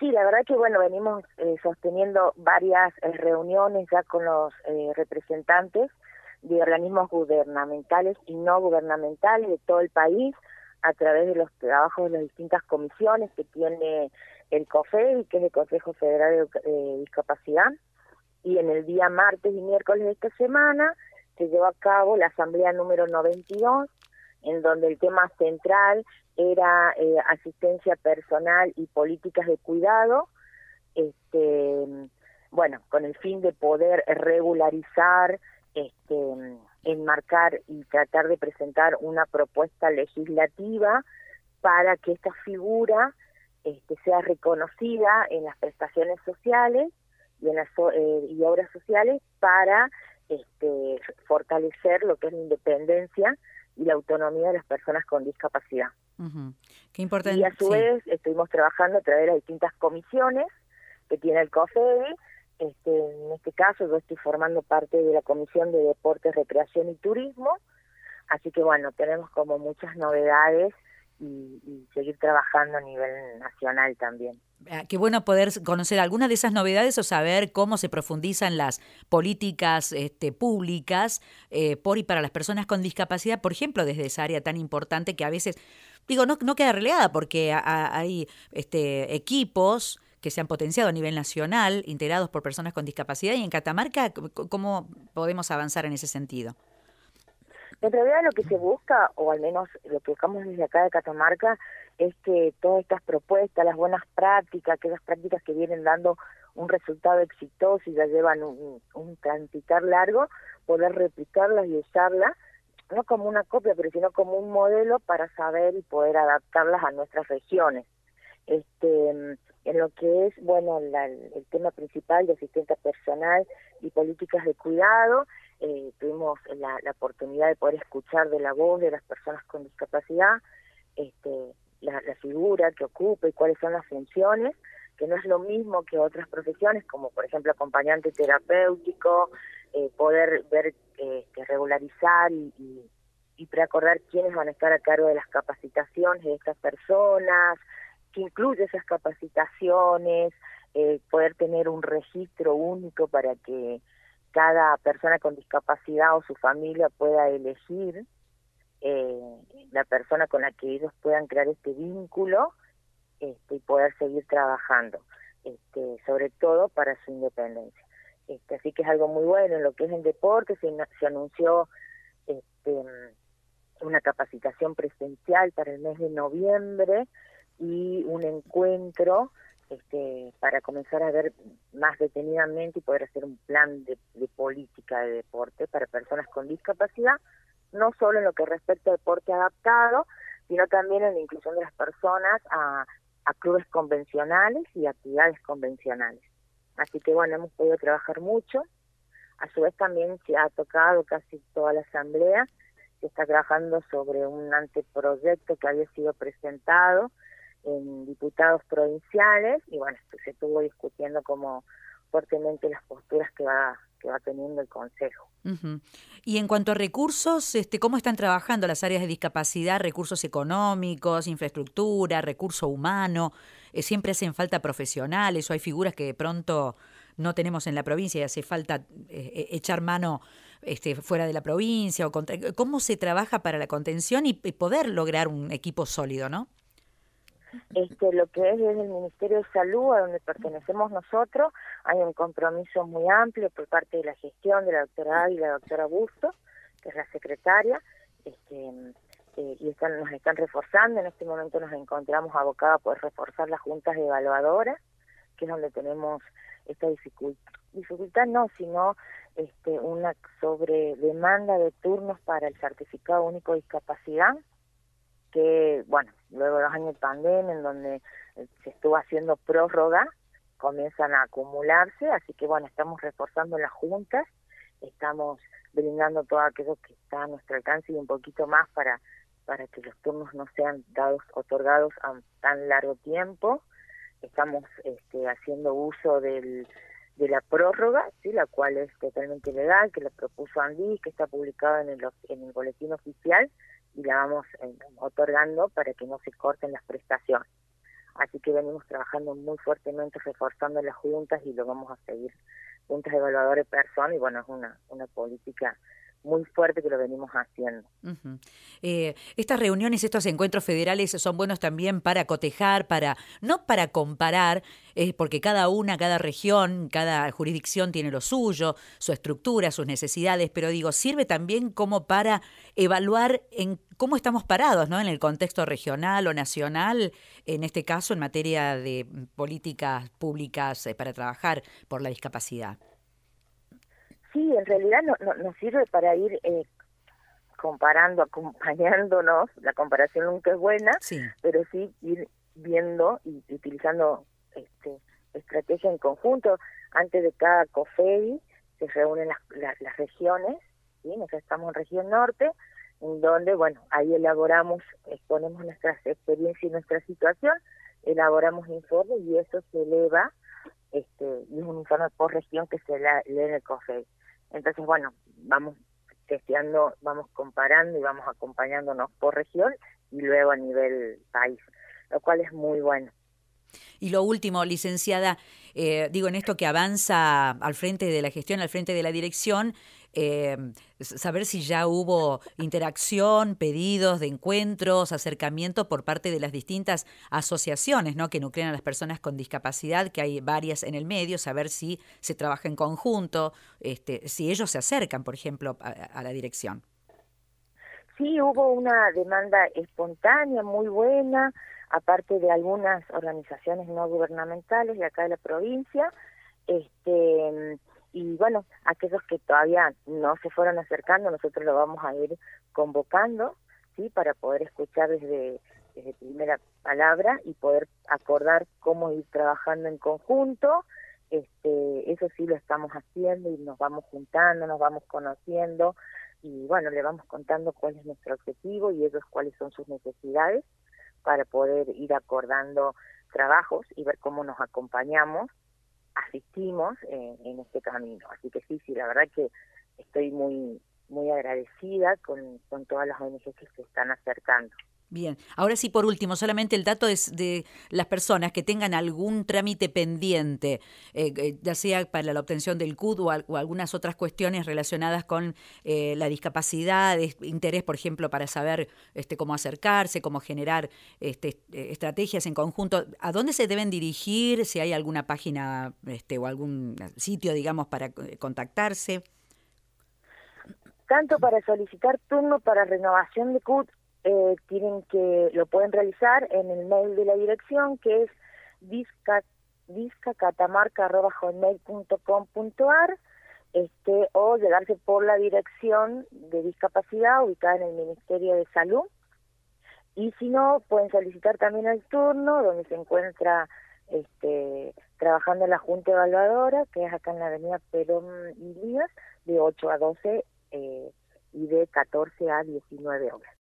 Sí, la verdad que bueno, venimos sosteniendo varias reuniones ya con los representantes de organismos gubernamentales y no gubernamentales de todo el país a través de los trabajos de las distintas comisiones que tiene el COFEDI, que es el Consejo Federal de Discapacidad, y en el día martes y miércoles de esta semana se llevó a cabo la asamblea número 92, en donde el tema central era asistencia personal y políticas de cuidado, bueno, con el fin de poder regularizar, enmarcar y tratar de presentar una propuesta legislativa para que esta figura sea reconocida en las prestaciones sociales y en las y obras sociales para fortalecer lo que es la independencia y la autonomía de las personas con discapacidad. Uh-huh. Qué Y importante, a su sí. vez estuvimos trabajando a través de las distintas comisiones que tiene el COFEDI. En este caso yo estoy formando parte de la Comisión de Deportes, Recreación y Turismo, así que bueno, tenemos como muchas novedades y seguir trabajando a nivel nacional también. Qué bueno poder conocer algunas de esas novedades o saber cómo se profundizan las políticas públicas por y para las personas con discapacidad, por ejemplo, desde esa área tan importante que a veces, digo, no queda relegada porque hay equipos que se han potenciado a nivel nacional, integrados por personas con discapacidad, y en Catamarca, ¿cómo podemos avanzar en ese sentido? En realidad lo que se busca, o al menos lo que buscamos desde acá de Catamarca, es que todas estas propuestas, las buenas prácticas, aquellas prácticas que vienen dando un resultado exitoso y ya llevan un transitar largo, poder replicarlas y usarlas, no como una copia, pero sino como un modelo para saber y poder adaptarlas a nuestras regiones. En lo que es, bueno, el tema principal de asistencia personal y políticas de cuidado, tuvimos la oportunidad de poder escuchar de la voz de las personas con discapacidad, la figura que ocupa y cuáles son las funciones, que no es lo mismo que otras profesiones, como por ejemplo acompañante terapéutico, poder ver, regularizar y preacordar quiénes van a estar a cargo de las capacitaciones de estas personas, que incluye esas capacitaciones, poder tener un registro único para que cada persona con discapacidad o su familia pueda elegir la persona con la que ellos puedan crear este vínculo y poder seguir trabajando, sobre todo para su independencia. Así que es algo muy bueno. En lo que es el deporte se anunció una capacitación presencial para el mes de noviembre y un encuentro para comenzar a ver más detenidamente y poder hacer un plan de política de deporte para personas con discapacidad, no solo en lo que respecta a deporte adaptado, sino también en la inclusión de las personas a clubes convencionales y actividades convencionales. Así que bueno, hemos podido trabajar mucho. A su vez también se ha tocado casi toda la asamblea, se está trabajando sobre un anteproyecto que había sido presentado en diputados provinciales y bueno, se estuvo discutiendo como fuertemente las posturas que va teniendo el Consejo. Uh-huh. Y en cuanto a recursos, ¿cómo están trabajando las áreas de discapacidad? Recursos económicos, infraestructura, recurso humano. ¿Siempre hacen falta profesionales o hay figuras que de pronto no tenemos en la provincia y hace falta echar mano fuera de la provincia? ¿Cómo se trabaja para la contención y poder lograr un equipo sólido, no? Lo que es desde el Ministerio de Salud, a donde pertenecemos nosotros, hay un compromiso muy amplio por parte de la gestión de la doctora Ávila y la doctora Busto, que es la secretaria, y nos están reforzando. En este momento nos encontramos abocados a poder reforzar las juntas evaluadoras, que es donde tenemos esta dificultad no, sino una sobredemanda de turnos para el certificado único de discapacidad, que, bueno, luego de 2 años de pandemia, en donde se estuvo haciendo prórroga, comienzan a acumularse, así que, bueno, estamos reforzando las juntas, estamos brindando todo aquello que está a nuestro alcance y un poquito más para que los turnos no sean otorgados a tan largo tiempo. Estamos haciendo uso de la prórroga, ¿sí?, la cual es totalmente legal, que la propuso Andy, que está publicada en el boletín oficial, y la vamos otorgando para que no se corten las prestaciones. así que venimos trabajando muy fuertemente reforzando las juntas y lo vamos a seguir, juntas evaluadoras de personas, y bueno, es una política muy fuerte que lo venimos haciendo. Ujú. Estas reuniones, estos encuentros federales son buenos también para cotejar, no para comparar, porque cada región, cada jurisdicción tiene lo suyo, su estructura, sus necesidades, pero digo, sirve también como para evaluar en cómo estamos parados, ¿no? En el contexto regional o nacional, en este caso en materia de políticas públicas para trabajar por la discapacidad. Sí, en realidad nos sirve para ir comparando, acompañándonos. La comparación nunca es buena, Sí. pero sí ir viendo y utilizando estrategia en conjunto. Antes de cada COFEI se reúnen las regiones, ¿sí? Nosotros estamos en región norte, en donde, bueno, ahí elaboramos, exponemos nuestras experiencias y nuestra situación, elaboramos informes y eso se eleva, y es un informe por región que se lee en el COFEI. Entonces, bueno, vamos testeando, vamos comparando y vamos acompañándonos por región y luego a nivel país, lo cual es muy bueno. Y lo último, licenciada, digo, en esto que avanza al frente de la gestión, al frente de la dirección, eh, saber si ya hubo interacción, pedidos de encuentros, acercamientos por parte de las distintas asociaciones, ¿no?, que nuclean a las personas con discapacidad, que hay varias en el medio, saber si se trabaja en conjunto, si ellos se acercan, por ejemplo, a la dirección. Sí, hubo una demanda espontánea muy buena, aparte de algunas organizaciones no gubernamentales de acá de la provincia, y bueno, aquellos que todavía no se fueron acercando, nosotros lo vamos a ir convocando, sí, para poder escuchar desde primera palabra y poder acordar cómo ir trabajando en conjunto. Eso sí lo estamos haciendo y nos vamos juntando, nos vamos conociendo y bueno, le vamos contando cuál es nuestro objetivo y ellos cuáles son sus necesidades para poder ir acordando trabajos y ver cómo nos acompañamos, asistimos en este camino. Así que sí, la verdad que estoy muy agradecida con todas las ONGs que se están acercando. Bien, ahora sí, por último, solamente el dato es de las personas que tengan algún trámite pendiente, ya sea para la obtención del CUD o algunas otras cuestiones relacionadas con la discapacidad, interés, por ejemplo, para saber cómo acercarse, cómo generar estrategias en conjunto. ¿A dónde se deben dirigir? Si hay alguna página o algún sitio, digamos, para contactarse. Tanto para solicitar turno para renovación de CUT, lo pueden realizar en el mail de la dirección, que es discacatamarca@hotmail.com.ar, o llegarse por la dirección de discapacidad ubicada en el Ministerio de Salud. Y si no, pueden solicitar también el turno, donde se encuentra trabajando la Junta Evaluadora, que es acá en la avenida Perón y Díaz, de 8 a 12 y de 14 a 19 horas.